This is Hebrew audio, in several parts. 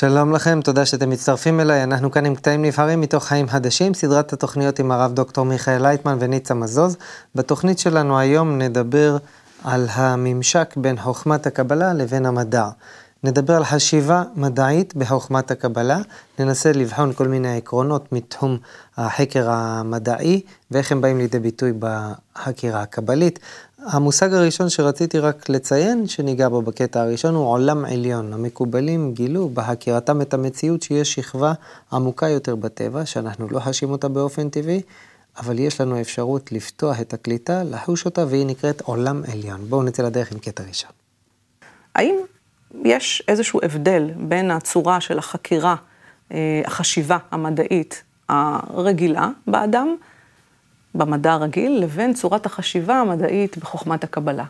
שלום לכם, תודה שאתם מצטרפים אליי. אנחנו כאן עם קטעים נבחרים מתוך חיים חדשים, סדרת התוכניות עם הרב דוקטור מיכאל לייטמן וניצה מזוז. בתוכנית שלנו היום נדבר על הממשק בין חוכמת הקבלה לבין המדע. נדבר על חשיבה מדעית בחוכמת הקבלה, ננסה לבחון כל מיני עקרונות מתחום החקר המדעי, ואיך הם באים לידי ביטוי בחקירה הקבלית. המושג הראשון שרציתי רק לציין, שניגע בו בקטע הראשון, הוא עולם עליון. המקובלים גילו בהכירתם את המציאות שיש שכבה עמוקה יותר בטבע, שאנחנו לא חשים אותה באופן טבעי, אבל יש לנו אפשרות לפתוח את הקליטה, לחוש אותה, והיא נקראת עולם עליון. בואו נצא לדרך עם קטע ראשון. האם יש איזשהו הבדל בין הצורה של החקירה, החשיבה המדעית הרגילה באדם, במדע הרגיל, לבין צורת החשיבה המדעית בחוכמת הקבלה?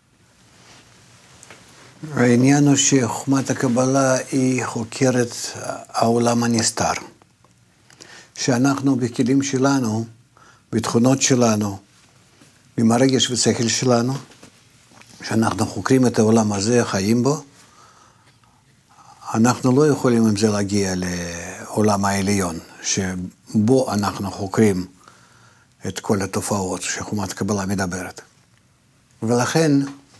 העניין הוא שחוכמת הקבלה היא חוקרת העולם הנסתר. שאנחנו בכלים שלנו, בתכונות שלנו, עם הרגש ושכל שלנו, שאנחנו חוקרים את העולם הזה, חיים בו, אנחנו לא יכולים עם זה להגיע לעולם העליון, שבו אנחנו חוקרים את כל התופעות שחוכמת הקבלה מדברת. ולכן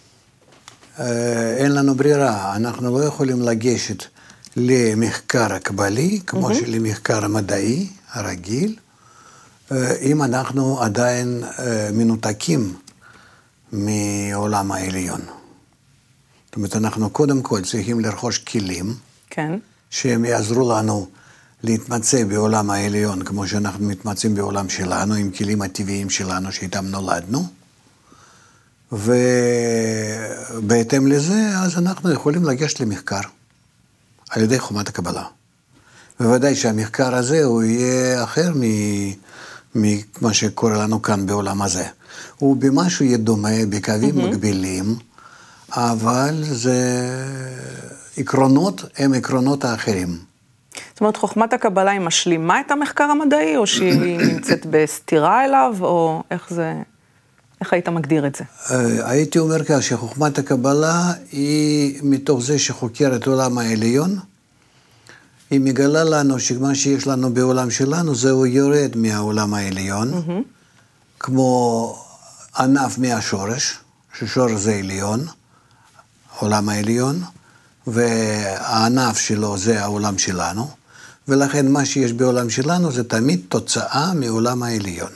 אין לנו ברירה, אנחנו לא יכולים לגשת למחקר הקבלי, כמו שלמחקר המדעי הרגיל, אם אנחנו עדיין מנותקים מעולם העליון. זאת אומרת, אנחנו קודם כל צריכים לרכוש כלים, כן. שהם יעזרו לנו להתמצא בעולם העליון, כמו שאנחנו מתמצאים בעולם שלנו, עם כלים הטבעיים שלנו שאיתם נולדנו, ובהתאם לזה, אז אנחנו יכולים לגשת למחקר, על ידי חוכמת הקבלה. בוודאי שהמחקר הזה הוא יהיה אחר ממה שקורה לנו כאן בעולם הזה. הוא במשהו יהיה דומה, בקווים מקבילים, אבל עקרונות הם עקרונות האחרים. זאת אומרת, חוכמת הקבלה היא משלימה את המחקר המדעי, או שהיא נמצאת בסתירה אליו, או איך היית מגדיר את זה? הייתי אומר כך, שחוכמת הקבלה היא מתוך זה שחוקרת עולם העליון, היא מגלה לנו שמה שיש לנו בעולם שלנו, זהו יורד מהעולם העליון, כמו ענף מהשורש, ששורש זה עליון, עולם העליון, והענף שלו זה העולם שלנו, ולכן מה שיש בעולם שלנו זה תמיד תוצאה מעולם העליון.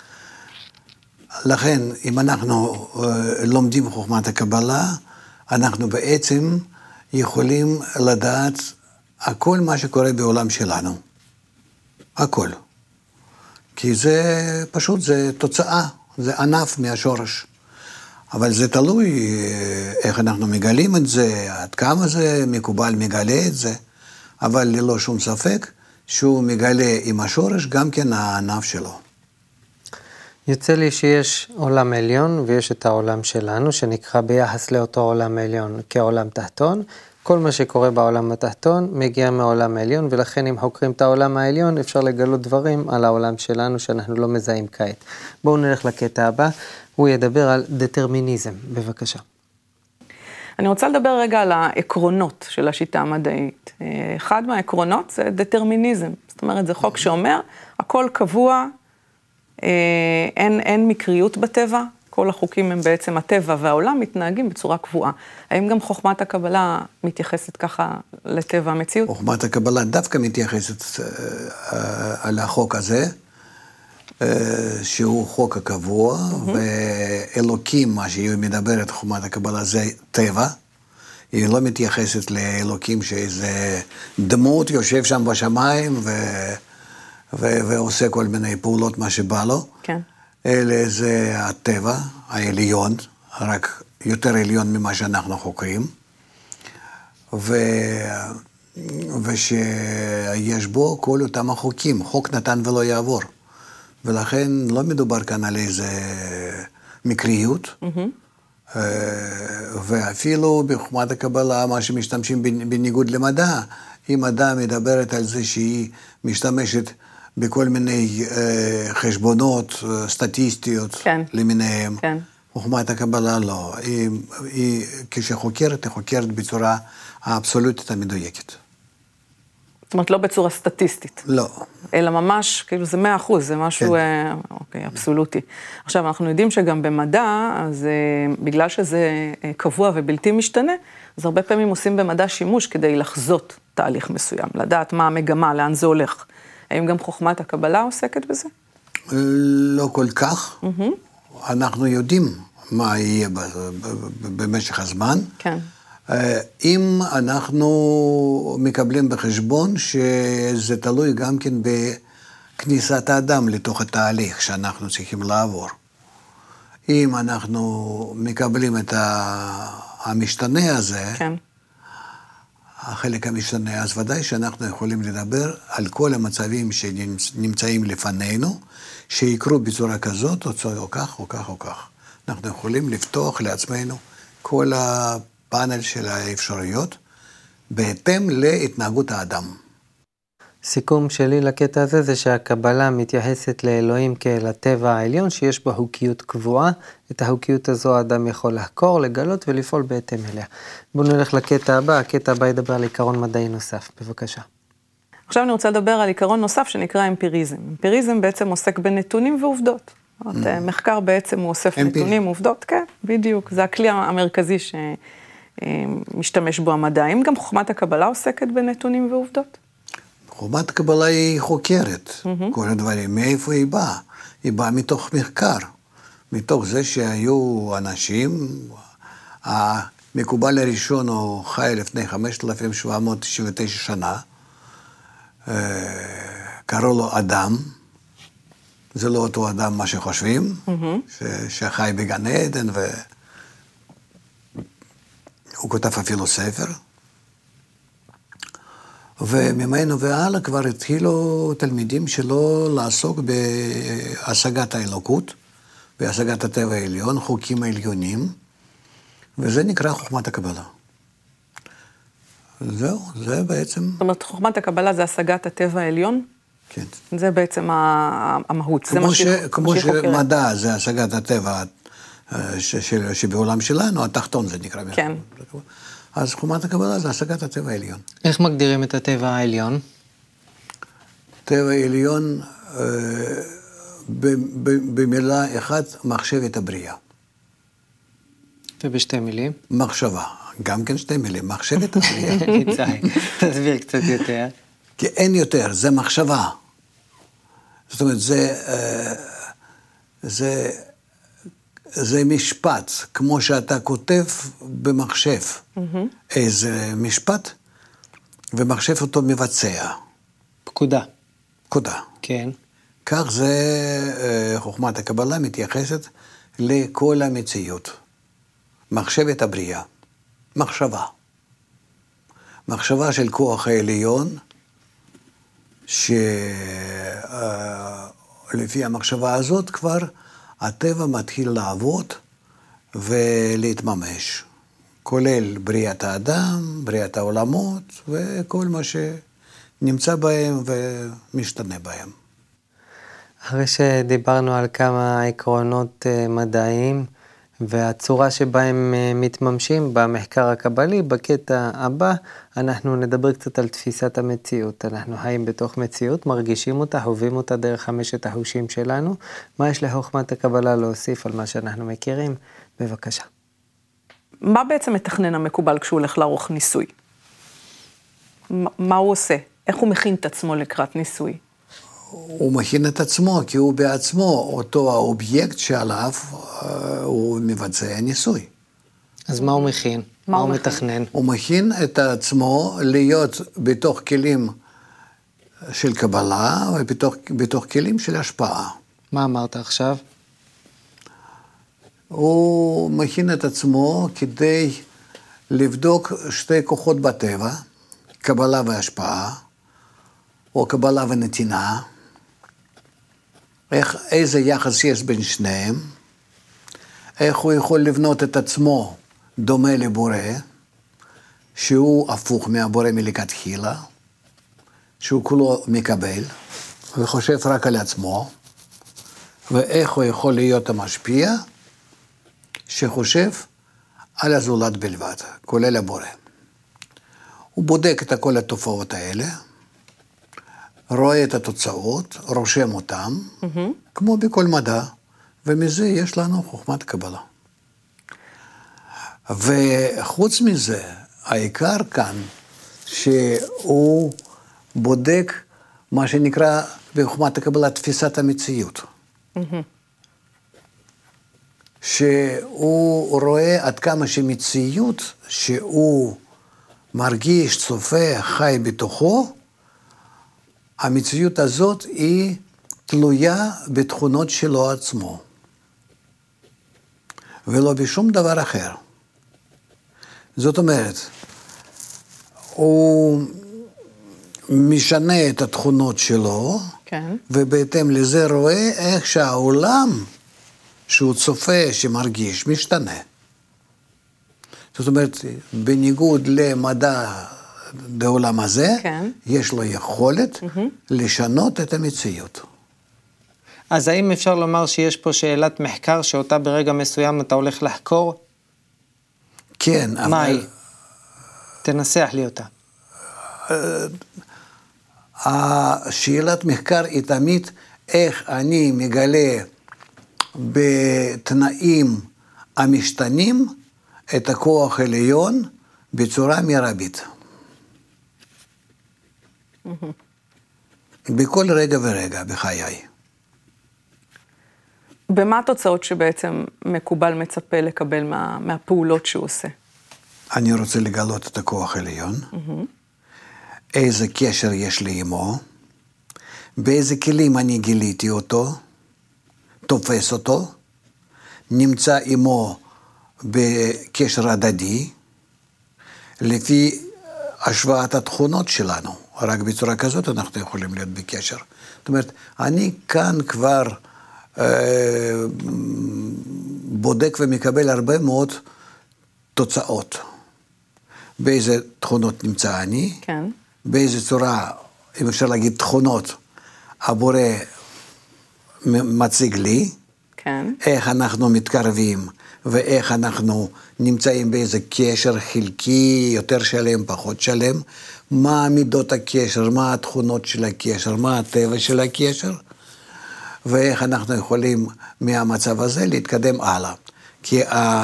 לכן, אם אנחנו לומדים חוכמת הקבלה, אנחנו בעצם יכולים לדעת הכל מה שקורה בעולם שלנו. הכל. כי זה פשוט, זה תוצאה, זה ענף מהשורש. אבל זה תלוי איך אנחנו מגלים את זה, עד כמה זה מקובל מגלה את זה, אבל ללא שום ספק שהוא מגלה עם השורש גם כן הענף שלו. יוצא לי שיש עולם עליון ויש את העולם שלנו, שנקרא ביחס לאותו עולם עליון כעולם תחתון. כל מה שקורה בעולם התחתון מגיע מהעולם העליון, ולכן אם חוקרים את העולם העליון אפשר לגלות דברים על העולם שלנו שאנחנו לא מזהים כעת. בואו נלך לקטע הבא, הוא ידבר על דטרמיניזם, בבקשה. אני רוצה לדבר רגע על העקרונות של השיטה המדעית. אחד מהעקרונות זה דטרמיניזם, זאת אומרת זה חוק שאומר הכל קבוע, אין מקריות בטבע, כל החוקים הם בעצם הטבע והעולם מתנהגים בצורה קבועה. האם גם חוכמת הקבלה מתייחסת ככה לטבע המציאות? חוכמת הקבלה דווקא מתייחסת על החוק הזה, שהוא חוק הקבוע, ואלוקים, מה שהיא מדברת, חוכמת הקבלה, זה טבע. היא לא מתייחסת לאלוקים שאיזה דמות יושב שם בשמיים ועושה כל מיני פעולות מה שבא לו. כן. אלה זה הטבע העליון, רק יותר עליון ממה שאנחנו חוקרים, ושיש בו כל אותם החוקים, חוק נתן ולא יעבור. ולכן לא מדובר כאן על איזה מקריות, ואפילו בחוכמת הקבלה, מה שמשתמשים בניגוד למדע, אם מדע מדברת על זה שהיא משתמשת בכל מיני חשבונות סטטיסטיות למיניהם. חוכמת הקבלה לא. היא כשחוקרת, היא חוקרת בצורה האבסולוטית המדויקת. זאת אומרת, לא בצורה סטטיסטית. לא. אלא ממש, כאילו זה 100%, זה משהו, אוקיי, אבסולוטי. עכשיו, אנחנו יודעים שגם במדע, אז בגלל שזה קבוע ובלתי משתנה, אז הרבה פעמים עושים במדע שימוש כדי לחזות תהליך מסוים, לדעת מה המגמה, לאן זה הולך. האם גם חוכמת הקבלה עוסקת בזה? לא כל כך. אנחנו יודעים מה יהיה במשך הזמן. כן. אם אנחנו מקבלים בחשבון שזה תלוי גם כן בכניסת האדם לתוך התהליך שאנחנו צריכים לעבור. אם אנחנו מקבלים את המשתנה הזה, כן. החלק המשתנה, אז ודאי שאנחנו יכולים לדבר על כל המצבים שנמצאים לפנינו, שיקרו בצורה כזאת, או כך, או כך, או כך. אנחנו יכולים לפתוח לעצמנו כל הפאנל של האפשרויות, בהתאם להתנהגות האדם. סיכום שלי לקטע הזה זה שהקבלה מתייחסת לאלוהים כאל הטבע העליון, שיש בה חוקיות קבועה. את החוקיות הזו האדם יכול לחקור, לגלות ולפעול בהתאם אליה. בואו נלך לקטע הבא, הקטע הבא ידבר על עיקרון מדעי נוסף. בבקשה. עכשיו אני רוצה לדבר על עיקרון נוסף שנקרא אמפיריזם. אמפיריזם בעצם עוסק בנתונים ועובדות. מחקר בעצם הוא אוסף נתונים ועובדות, כן, בדיוק. זה הכלי המרכזי שמשתמש בו המדע. האם גם חוכמת הקבלה עוסקת בנתונים ועובדות? חוכמת הקבלה היא חוקרת, כל הדברים. מאיפה היא באה? היא באה מתוך מחקר. מתוך זה שהיו אנשים, המקובל הראשון הוא חי לפני 5,799 שנה, קראו לו אדם, זה לא אותו אדם מה שחושבים, שחי בגן עדן, והוא כותב אפילו ספר, וממנו והלאה כבר התחילו תלמידים שלו לעסוק בהשגת האלוקות, בהשגת הטבע העליון, חוקים העליונים, וזה נקרא חוכמת הקבלה. זהו, זה בעצם... זאת אומרת, חוכמת הקבלה זה השגת הטבע העליון? כן. זה בעצם המהות, זה מה שהיא חוקרת. כמו שמדע זה השגת הטבע שבעולם שלנו, התחתון זה נקרא. כן. אז חוכמת הקבלה זה השגת הטבע העליון. איך מגדירים את הטבע העליון? טבע העליון, במילה אחת, מחשבת הבריאה. ובשתי מילים? מחשבה. גם כן שתי מילים, מחשבת הבריאה. ניצאי, תסביר קצת יותר. כי אין יותר, זה מחשבה. זאת אומרת, זה משפט, כמו שאתה כותב במחשב. איזה משפט, ומחשב אותו מבצע. פקודה. פקודה. כן. כך זה חוכמת הקבלה מתייחסת לכל המציאות. מחשבת הבריאה. מחשבה. מחשבה של כוח העליון, שלפי המחשבה הזאת כבר הטבע מתחיל לעבוד ולהתממש. כולל בריאת האדם, בריאת העולמות וכל מה שנמצא בהם ומשתנה בהם. אחרי שדיברנו על כמה עקרונות מדעיים והצורה שבה הם מתממשים במחקר הקבלי, בקטע הבא אנחנו נדבר קצת על תפיסת המציאות. אנחנו חיים בתוך מציאות, מרגישים אותה, חווים אותה דרך חמשת החושים שלנו. מה יש לחוכמת הקבלה להוסיף על מה שאנחנו מכירים? בבקשה. מה בעצם מתכנן המקובל כשהוא הולך לערוך ניסוי? מה הוא עושה? איך הוא מכין את עצמו לקראת ניסוי? הוא מכין את עצמו, כי הוא בעצמו אותו האובייקט שעליו הוא מבצע ניסוי. אז מה הוא מכין? מה הוא מתכנן? הוא מכין את עצמו להיות בתוך כלים של קבלה ובתוך כלים של השפעה. מה אמרת עכשיו? הוא מכין את עצמו כדי לבדוק שתי כוחות בטבע, קבלה והשפעה, או קבלה ונתינה, איזה יחס יש בין שניהם, איך הוא יכול לבנות את עצמו דומה לבורא, שהוא הפוך מהבורא מלכתחילה, שהוא כולו מקבל, וחושב רק על עצמו, ואיך הוא יכול להיות המשפיע, שחושב על הזולת בלבד, כולל הבורא. הוא בודק את כל התופעות האלה, רואה את התוצאות, רושם אותם, כמו בכל מדע, ומזה יש לנו חוכמת קבלה. וחוץ מזה, העיקר כאן, שהוא בודק מה שנקרא בחוכמת הקבלה תפיסת המציאות. שהוא רואה עד כמה שמציאות שהוא מרגיש, צופה, חי בתוכו, המציאות הזאת היא תלויה בתכונות שלו עצמו, ולא בשום דבר אחר. זאת אומרת, הוא משנה את התכונות שלו, כן. ובהתאם לזה רואה איך שהעולם שהוא צופה, שמרגיש, משתנה. זאת אומרת, בניגוד למדע בעולם הזה, כן. יש לו יכולת לשנות את המציאות. אז האם אפשר לומר שיש פה שאלת מחקר שאותה ברגע מסוים אתה הולך לחקור? כן, אבל... מה היא? תנסח לי אותה. השאלת מחקר היא תמיד איך אני מגלה בתנאים המשתנים את הכוח העליון בצורה מרבית. בכל רגע ורגע בחיי. במה התוצאות שבעצם מקובל מצפה לקבל מהפעולות שהוא עושה? אני רוצה לגלות את הכוח העליון, איזה קשר יש לי עמו, באיזה כלים אני גיליתי אותו, תופס אותו, נמצא עמו בקשר הדדי, לפי השוואת התכונות שלנו. רק בצורה כזאת אנחנו יכולים להיות בקשר. זאת אומרת, אני כאן כבר בודק ומקבל הרבה מאוד תוצאות. באיזה תכונות נמצא אני, כן. באיזה צורה, אם אפשר להגיד תכונות, הבורא מציג לי, כן. איך אנחנו מתקרבים, ואיך אנחנו נמצאים באיזה קשר חלקי, יותר שלם, פחות שלם, מה מידות הקשר, מה התכונות של הקשר, מה הטבע של הקשר, ואיך אנחנו יכולים מהמצב הזה להתקדם הלאה. כי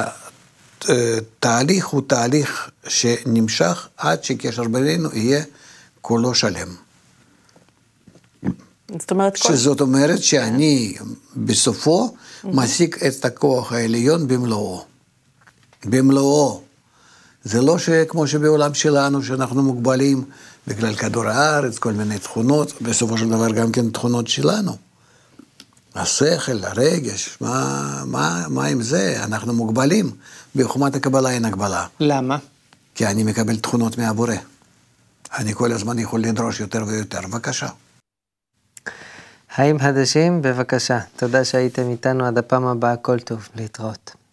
התהליך הוא תהליך שנמשך עד שקשר בינינו יהיה כולו שלם. זאת אומרת, שזאת אומרת שאני בסופו משיג את הכוח העליון במלואו. במלואו. זה לא כמו שבעולם שלנו, שאנחנו מוגבלים בגלל כדור הארץ, כל מיני תכונות, בסופו של דבר גם כן תכונות שלנו. השכל, הרגש, מה עם זה? אנחנו מוגבלים. בחוכמת הקבלה אין הגבלה. למה? כי אני מקבל תכונות מהבורא. אני כל הזמן יכול לדרוש יותר ויותר. בבקשה. חיים חדשים, בבקשה. תודה שהייתם איתנו עד הפעם הבאה, כל טוב, להתראות.